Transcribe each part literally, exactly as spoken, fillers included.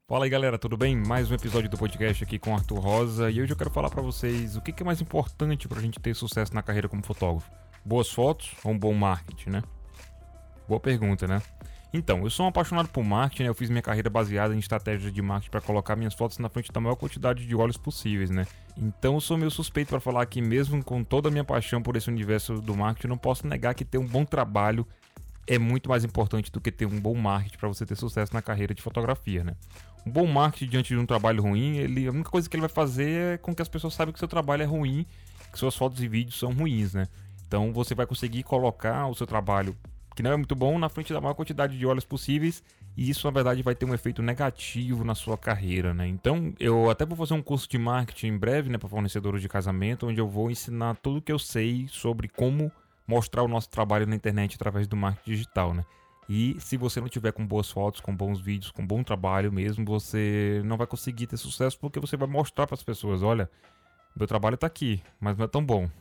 Fala aí galera, tudo bem? Mais um episódio do podcast aqui com Arthur Rosa e hoje eu quero falar pra vocês o que é mais importante pra gente ter sucesso na carreira como fotógrafo. Boas fotos ou um bom marketing, né? Boa pergunta, né? Então, eu sou um apaixonado por marketing, né? Eu fiz minha carreira baseada em estratégias de marketing para colocar minhas fotos na frente da maior quantidade de olhos possíveis, né? Então eu sou meio suspeito para falar que mesmo com toda a minha paixão por esse universo do marketing, eu não posso negar que ter um bom trabalho é muito mais importante do que ter um bom marketing para você ter sucesso na carreira de fotografia, né? Um bom marketing diante de um trabalho ruim, ele, a única coisa que ele vai fazer é com que as pessoas saibam que seu trabalho é ruim, que suas fotos e vídeos são ruins, né? Então você vai conseguir colocar o seu trabalho, que não é muito bom, na frente da maior quantidade de olhos possíveis, e isso na verdade vai ter um efeito negativo na sua carreira, né? Então eu até vou fazer um curso de marketing em breve, né, para fornecedores de casamento, onde eu vou ensinar tudo o que eu sei sobre como mostrar o nosso trabalho na internet através do marketing digital, né? E se você não tiver com boas fotos, com bons vídeos, com bom trabalho mesmo, você não vai conseguir ter sucesso, porque você vai mostrar para as pessoas, olha, meu trabalho está aqui, mas não é tão bom.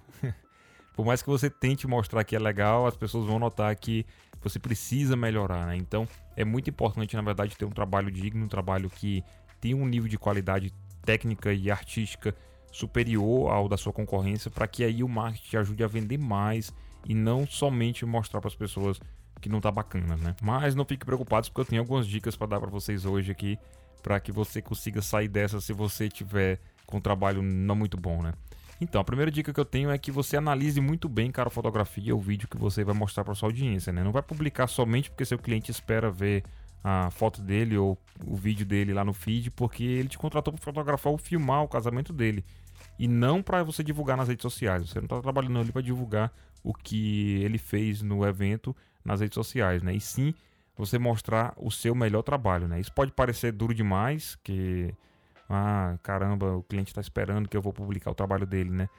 Por mais que você tente mostrar que é legal, as pessoas vão notar que você precisa melhorar, né? Então é muito importante, na verdade, ter um trabalho digno, um trabalho que tem um nível de qualidade técnica e artística superior ao da sua concorrência, para que aí o marketing te ajude a vender mais e não somente mostrar para as pessoas que não tá bacana, né? Mas não fique preocupados, porque eu tenho algumas dicas para dar para vocês hoje aqui, para que você consiga sair dessa se você tiver com um trabalho não muito bom, né? Então, a primeira dica que eu tenho é que você analise muito bem, cara, a fotografia ou vídeo que você vai mostrar para sua audiência, né? Não vai publicar somente porque seu cliente espera ver a foto dele ou o vídeo dele lá no feed, porque ele te contratou para fotografar ou filmar o casamento dele, e não para você divulgar nas redes sociais. Você não está trabalhando ali para divulgar o que ele fez no evento nas redes sociais, né? E sim você mostrar o seu melhor trabalho, né? Isso pode parecer duro demais, que ah, caramba, o cliente está esperando que eu vou publicar o trabalho dele, né?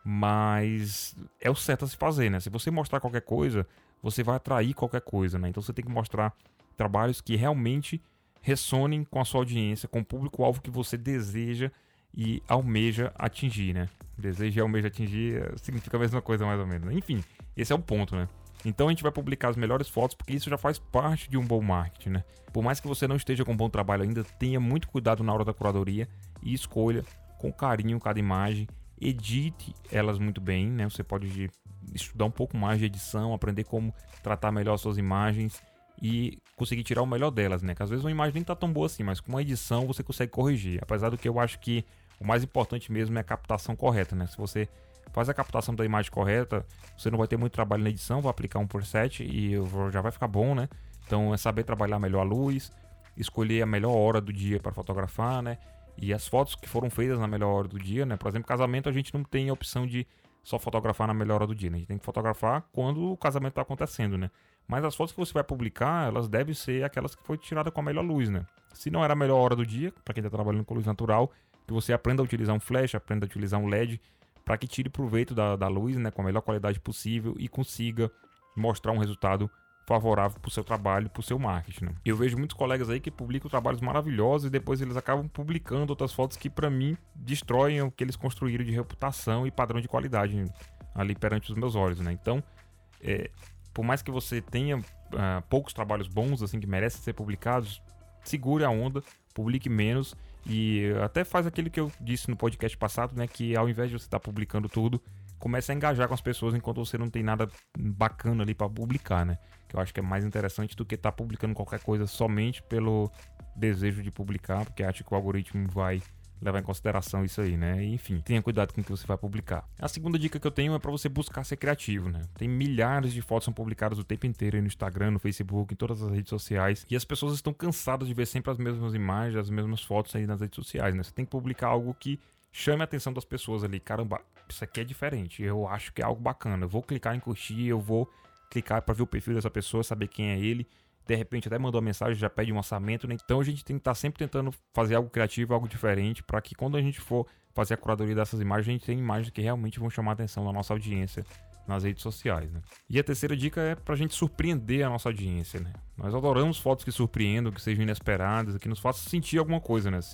Mas é o certo a se fazer, né? Se você mostrar qualquer coisa, você vai atrair qualquer coisa, né? Então você tem que mostrar trabalhos que realmente ressonem com a sua audiência, com o público-alvo que você deseja e almeja atingir, né? Deseja e almeja atingir significa a mesma coisa, mais ou menos, né? Enfim, esse é o ponto, né? Então a gente vai publicar as melhores fotos, porque isso já faz parte de um bom marketing, né? Por mais que você não esteja com um bom trabalho ainda, tenha muito cuidado na hora da curadoria e escolha com carinho cada imagem, edite elas muito bem, né? Você pode estudar um pouco mais de edição, aprender como tratar melhor as suas imagens e conseguir tirar o melhor delas, né? Que às vezes uma imagem nem tá tão boa assim, mas com uma edição você consegue corrigir. Apesar do que eu acho que o mais importante mesmo é a captação correta, né? Se você faz a captação da imagem correta, você não vai ter muito trabalho na edição, vai aplicar um preset e já vai ficar bom, né? Então é saber trabalhar melhor a luz, escolher a melhor hora do dia para fotografar, né? E as fotos que foram feitas na melhor hora do dia, né? Por exemplo, casamento a gente não tem a opção de só fotografar na melhor hora do dia, né? A gente tem que fotografar quando o casamento está acontecendo, né? Mas as fotos que você vai publicar, elas devem ser aquelas que foi tirada com a melhor luz, né? Se não era a melhor hora do dia, para quem está trabalhando com luz natural, que você aprenda a utilizar um flash, aprenda a utilizar um L E D, para que tire proveito da, da luz, né, com a melhor qualidade possível e consiga mostrar um resultado favorável para o seu trabalho, para o seu marketing, né? Eu vejo muitos colegas aí que publicam trabalhos maravilhosos e depois eles acabam publicando outras fotos que para mim destroem o que eles construíram de reputação e padrão de qualidade ali perante os meus olhos, né? Então, é, por mais que você tenha uh, poucos trabalhos bons assim que merecem ser publicados, segure a onda, publique menos e até faz aquilo que eu disse no podcast passado, né? Que ao invés de você estar publicando tudo, comece a engajar com as pessoas enquanto você não tem nada bacana ali para publicar, né? Que eu acho que é mais interessante do que estar publicando qualquer coisa somente pelo desejo de publicar, porque acho que o algoritmo vai levar em consideração isso aí, né? E, enfim, tenha cuidado com o que você vai publicar. A segunda dica que eu tenho é para você buscar ser criativo, né? Tem milhares de fotos são publicadas o tempo inteiro aí no Instagram, no Facebook, em todas as redes sociais, e as pessoas estão cansadas de ver sempre as mesmas imagens, as mesmas fotos aí nas redes sociais, né? Você tem que publicar algo que chame a atenção das pessoas ali. Caramba, isso aqui é diferente, eu acho que é algo bacana, eu vou clicar em curtir, eu vou clicar para ver o perfil dessa pessoa, saber quem é ele. De repente até mandou uma mensagem, já pede um orçamento, né? Então a gente tem que estar sempre tentando fazer algo criativo, algo diferente, para que quando a gente for fazer a curadoria dessas imagens, a gente tenha imagens que realmente vão chamar a atenção da nossa audiência nas redes sociais, né? E a terceira dica é pra gente surpreender a nossa audiência, né? Nós adoramos fotos que surpreendam, que sejam inesperadas, que nos façam sentir alguma coisa, né? Se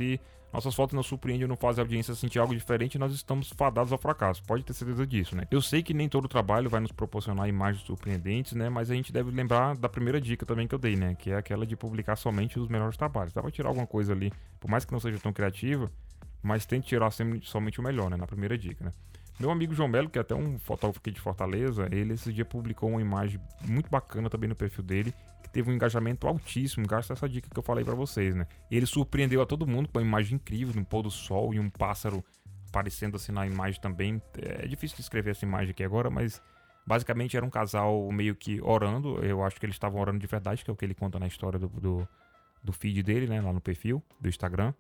nossas fotos não surpreendem ou não fazem a audiência sentir algo diferente, nós estamos fadados ao fracasso. Pode ter certeza disso, né? Eu sei que nem todo trabalho vai nos proporcionar imagens surpreendentes, né? Mas a gente deve lembrar da primeira dica também que eu dei, né? Que é aquela de publicar somente os melhores trabalhos. Dá pra tirar alguma coisa ali, por mais que não seja tão criativa, mas tente tirar sempre, somente o melhor, né? Na primeira dica, né? Meu amigo João Melo, que é até um fotógrafo aqui de Fortaleza, ele esse dia publicou uma imagem muito bacana também no perfil dele, que teve um engajamento altíssimo, graças a essa dica que eu falei pra vocês, né? Ele surpreendeu a todo mundo com uma imagem incrível, de um pôr do sol e um pássaro aparecendo assim na imagem também. É difícil descrever essa imagem aqui agora, mas basicamente era um casal meio que orando. Eu acho que eles estavam orando de verdade, que é o que ele conta na história do, do, do feed dele, né? Lá no perfil do Instagram.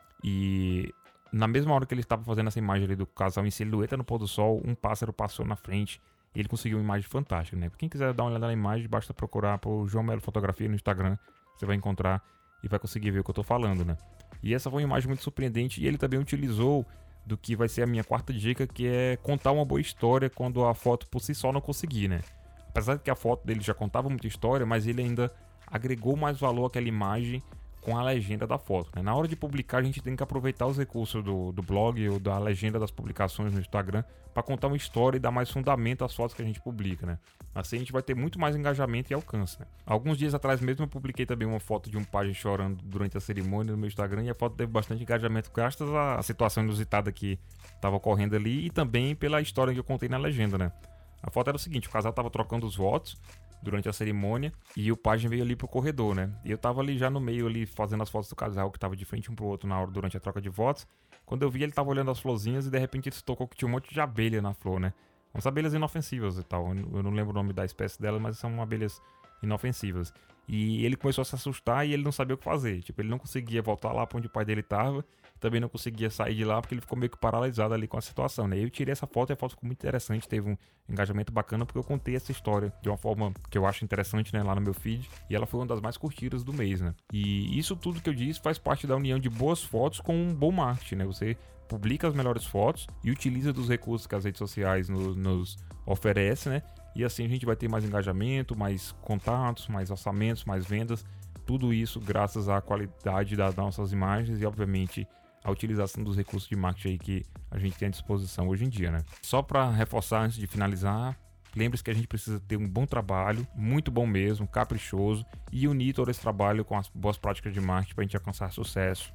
E na mesma hora que ele estava fazendo essa imagem ali do casal em silhueta no pôr do sol, um pássaro passou na frente e ele conseguiu uma imagem fantástica, né? Pra quem quiser dar uma olhada na imagem, basta procurar por João Melo Fotografia no Instagram, você vai encontrar e vai conseguir ver o que eu tô falando, né? E essa foi uma imagem muito surpreendente e ele também utilizou do que vai ser a minha quarta dica, que é contar uma boa história quando a foto por si só não conseguir, né? Apesar de que a foto dele já contava muita história, mas ele ainda agregou mais valor àquela imagem com a legenda da foto, né? Na hora de publicar, a gente tem que aproveitar os recursos do, do blog ou da legenda das publicações no Instagram para contar uma história e dar mais fundamento às fotos que a gente publica, né? Assim a gente vai ter muito mais engajamento e alcance, né? Alguns dias atrás mesmo eu publiquei também uma foto de um pajem chorando durante a cerimônia no meu Instagram e a foto teve bastante engajamento graças à situação inusitada que estava ocorrendo ali e também pela história que eu contei na legenda, né? A foto era o seguinte, o casal estava trocando os votos durante a cerimônia e o pajem veio ali pro corredor, né? E eu tava ali já no meio ali fazendo as fotos do casal que tava de frente um pro outro na hora durante a troca de votos. Quando eu vi, ele tava olhando as florzinhas e de repente ele se tocou que tinha um monte de abelha na flor, né? Umas abelhas inofensivas e tal. Eu não lembro o nome da espécie delas, mas são abelhas inofensivas. E ele começou a se assustar e ele não sabia o que fazer. Tipo, ele não conseguia voltar lá pra onde o pai dele tava. Também não conseguia sair de lá porque ele ficou meio que paralisado ali com a situação, né? Eu tirei essa foto e a foto ficou muito interessante. Teve um engajamento bacana porque eu contei essa história de uma forma que eu acho interessante, né? Lá no meu feed. E ela foi uma das mais curtidas do mês, né? E isso tudo que eu disse faz parte da união de boas fotos com um bom marketing, né? Você publica as melhores fotos e utiliza dos recursos que as redes sociais nos, nos oferecem, né? E assim a gente vai ter mais engajamento, mais contatos, mais orçamentos, mais vendas. Tudo isso graças à qualidade das nossas imagens e, obviamente, a utilização dos recursos de marketing aí que a gente tem à disposição hoje em dia, né? Só para reforçar antes de finalizar, lembre-se que a gente precisa ter um bom trabalho, muito bom mesmo, caprichoso, e unir todo esse trabalho com as boas práticas de marketing para a gente alcançar sucesso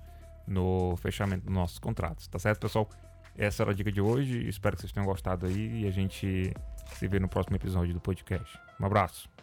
no fechamento dos nossos contratos. Tá certo, pessoal? Essa era a dica de hoje. Espero que vocês tenham gostado aí e a gente se vê no próximo episódio do podcast. Um abraço.